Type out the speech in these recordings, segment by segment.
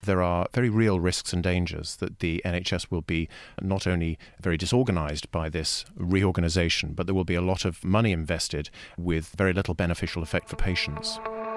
There are very real risks and dangers that the NHS will be not only very disorganised by this reorganisation, but there will be a lot of money invested with very little beneficial effect for patients.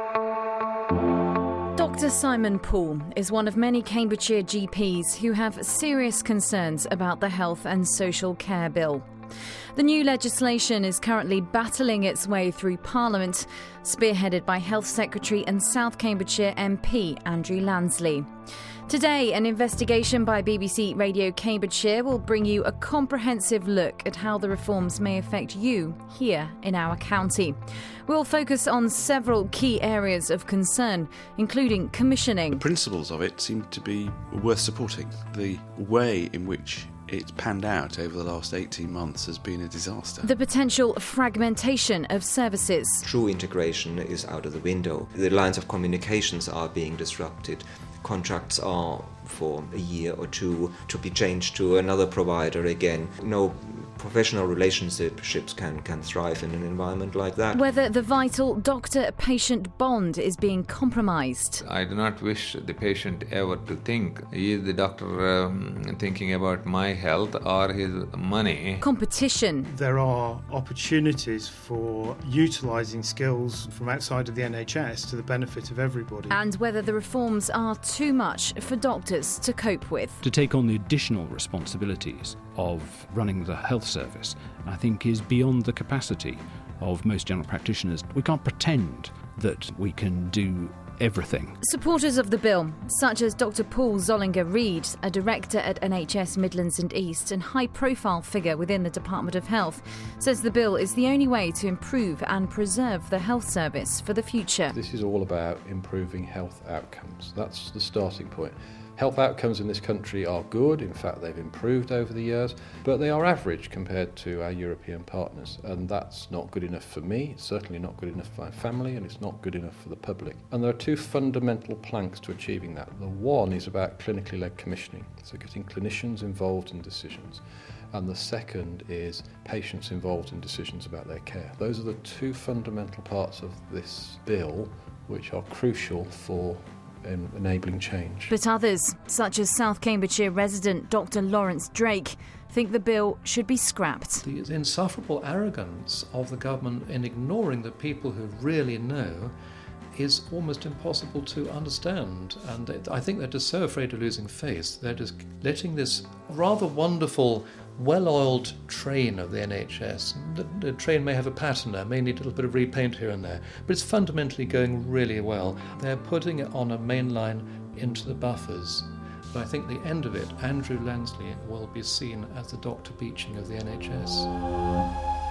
Dr. Simon Poole is one of many Cambridgeshire GPs who have serious concerns about the Health and Social Care Bill. The new legislation is currently battling its way through Parliament, spearheaded by Health Secretary and South Cambridgeshire MP Andrew Lansley. Today, an investigation by BBC Radio Cambridgeshire will bring you a comprehensive look at how the reforms may affect you here in our county. We'll focus on several key areas of concern, including commissioning. The principles of it seem to be worth supporting. The way in which it's panned out over the last 18 months has been a disaster. The potential fragmentation of services. True integration is out of the window. The lines of communications are being disrupted. Contracts are for a year or two to be changed to another provider again. No professional relationships can thrive in an environment like that. Whether the vital doctor-patient bond is being compromised. I do not wish the patient ever to think, is the doctor thinking about my health or his money? Competition. There are opportunities for utilising skills from outside of the NHS to the benefit of everybody. And whether the reforms are too much for doctors to cope with. To take on the additional responsibilities of running the health service, I think, is beyond the capacity of most general practitioners. We can't pretend that we can do everything. Supporters of the bill, such as Dr. Paul Zollinger-Reid, a director at NHS Midlands and East and high-profile figure within the Department of Health, says the bill is the only way to improve and preserve the health service for the future. This is all about improving health outcomes. That's the starting point. Health outcomes in this country are good, in fact they've improved over the years, but they are average compared to our European partners, and that's not good enough for me, it's certainly not good enough for my family, and it's not good enough for the public. And there are two fundamental planks to achieving that. The one is about clinically led commissioning, so getting clinicians involved in decisions, and the second is patients involved in decisions about their care. Those are the two fundamental parts of this bill which are crucial for enabling change. But others, such as South Cambridgeshire resident Dr. Lawrence Drake, think the bill should be scrapped. The insufferable arrogance of the government in ignoring the people who really know is almost impossible to understand. And I think they're just so afraid of losing face. They're just letting this rather wonderful, well-oiled train of the NHS. The train may have a patina, may need a little bit of repaint here and there, but it's fundamentally going really well. They're putting it on a main line into the buffers. But I think the end of it, Andrew Lansley will be seen as the Dr. Beeching of the NHS.